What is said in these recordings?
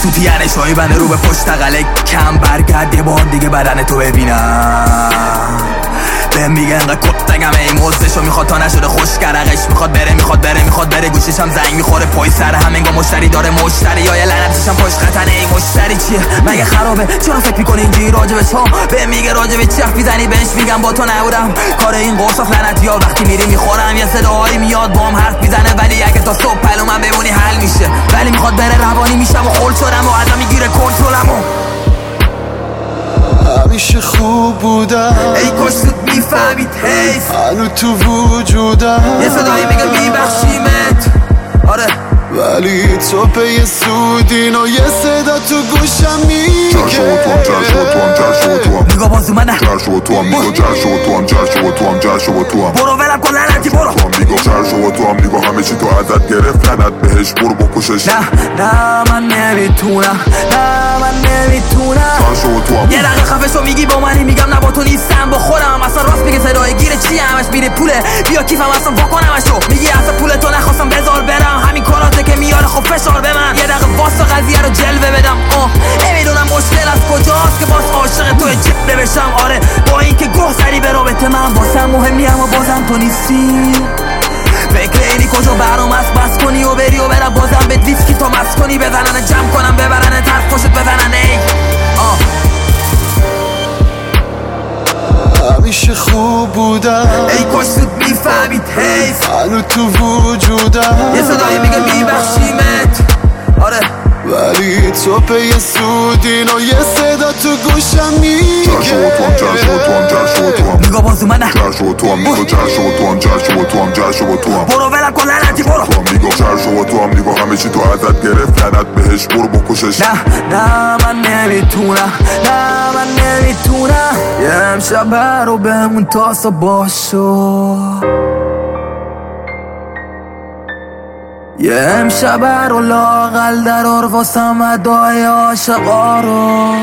سوتیانه شایی بنده رو به پشت تقله کم برگرد یه بار دیگه بدن تو ببینم بهم میگه انقدر کتگم ای موزشو میخواد تا نشده خوش کرقش میخواد بره گوششم زنگ میخوره پای سر هم انگار مشتری داره مشتری یا یه لعنتشم پشت خطنه ای مشتری چیه مگه خرابه چرا فکر میکنی اینجوری راجبش ها بهم میگه راجب چی حرف میزنی بهش میگم با تو نبودم کار این قرصاف لعنتی ها وقتی میری میخورم یه صداهایی میاد بام حرف میزنه ولی اگه تا صبح پلو من بمونی حل میشه ولی میخواد بره روانی میشم و خل شدم و ازم میگیره کنترلمو همیشه خوب بودم ای کاش زود میفهمید حیف هنو تو وجودم یه صدایی میگه میبخشیمت آره ولی تو پی سودین و یه صدا تو گوشم میگه نگاه بازو منه برو ولم کن لعنتی برو نگاه همه چی تو ازت گرفت لعنت بهش برو بکشش نه من نمیتونم یه دقیقه خفه شو میگی با منی میگم نه با تو نیستم با خودم اصلا راست میگه صدای گیره چی همش میره پوله بیا کیفم اصلا واکنمشو میگی اصلا پول تو نخواستم بذار برم همین کاراته که میاره خب فشار به من یه دقیقه واسه قضیه رو جلوه بدم نمیدونم مشکل از کجاست که باز عاشق توی جبه بشم آره با اینکه گوه زدی به رابطه من واسم مهمی اما بازم تو نیستی فکر اینی کجا برام است بس کنی و بری و برم بازم به ویسکی تا مست کنی بزنن جمع کنم ببرن طرف خوشت بزنن ای همیشه خوب بودم ای کاش زود میفهمید حیف هنو تو وجودم یه صدایی میگه میبخشیمت آره ولی تو پی سودین و یه صدا تو گوشم میگه نگاه بازو منه برو ولم کن لعنتی برو نگاه همه چی تو ازت گرفت لعنت بهش برو بکشش نه من نمیتونم یه امشب رو بمون تا صبح شو یه امشب رو لاغل درار واسم ادای عاشقا رو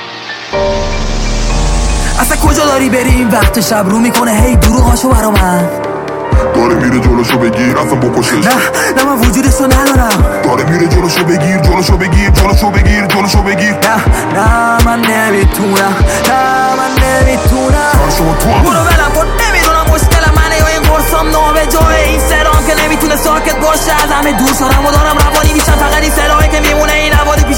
اصلا کجا داری بری این وقت شب رو میکنه هی دروغاشو برا من داره میره جلوشو بگیر اصلا بکشش نه من وجودشو ندارم داره میره جلوشو بگیر نه من نمیتونم برو ولم کن نمیدونم مشکل منه یا این قرصام نابجاه این سرام که نمیتونه ساکت باشه از همه دور شدم و دارم روانی میشم فقط این سرایی که میمونه این عوادی